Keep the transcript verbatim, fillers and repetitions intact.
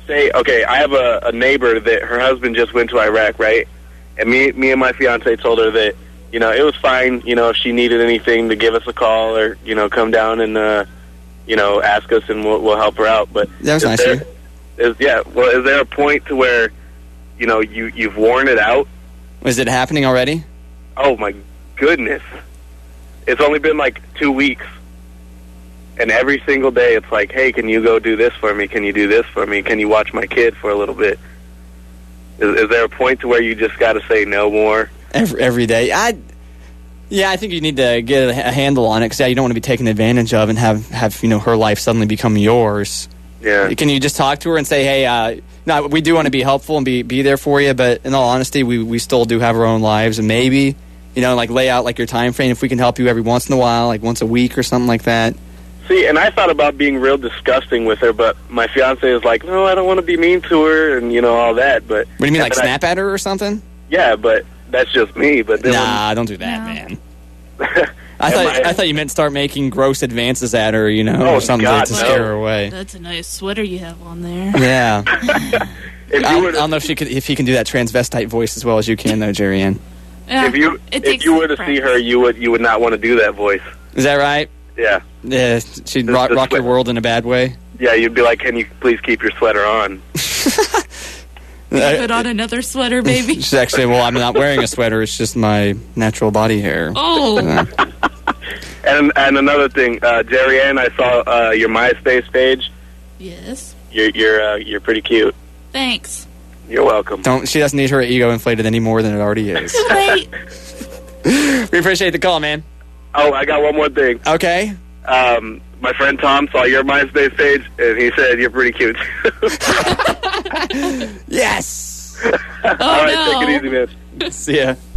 say, okay, I have a, a neighbor that her husband just went to Iraq, right? And me, me and my fiance told her that, you know, it was fine, you know, if she needed anything to give us a call or, you know, come down and, uh, you know, ask us and we'll, we'll help her out. But that was nice of you. Is, yeah, well, is there a point to where, you know, you, you've worn it out? Was it happening already? Oh, my goodness. It's only been like two weeks. And every single day it's like, hey, can you go do this for me? Can you do this for me? Can you watch my kid for a little bit? Is, is there a point to where you just got to say no more? Every, every day. I, yeah, I think you need to get a, a handle on it because, yeah, you don't want to be taken advantage of and have, have, you know, her life suddenly become yours. Yeah. Can you just talk to her and say, hey, uh, no, we do want to be helpful and be, be there for you, but in all honesty, we, we still do have our own lives, and maybe, you know, like lay out like your time frame if we can help you every once in a while, like once a week or something like that. See, and I thought about being real disgusting with her, but my fiance is like, no, I don't want to be mean to her and, you know, all that. But what do you mean, like snap I, at her or something? Yeah, but that's just me. But then Nah, when, don't do that, no. man. I thought I, I thought you meant start making gross advances at her, you know, oh, or something God, to no. scare her away. That's a nice sweater you have on there. Yeah. if I, you were to, I don't know if she could, if he can do that transvestite voice as well as you can, though, Jerry Ann. Yeah, if you if you were to practice. see her, you would you would not want to do that voice. Is that right? Yeah. Yeah, she'd The- rock, the rock your sweat- world in a bad way. Yeah, you'd be like, can you please keep your sweater on? Put on another sweater, baby. She's actually, well, I'm not wearing a sweater. It's just my natural body hair. Oh. Uh, And and another thing, uh, Jerry Ann, I saw uh, your MySpace page. Yes. You're you're uh, you're pretty cute. Thanks. You're welcome. don't she doesn't need her ego inflated any more than it already is. Wait. We appreciate the call, man. Oh, I got one more thing. Okay. Um, my friend Tom saw your MySpace page, and he said you're pretty cute. Yes. Oh, All right, no. take it easy, man. See ya.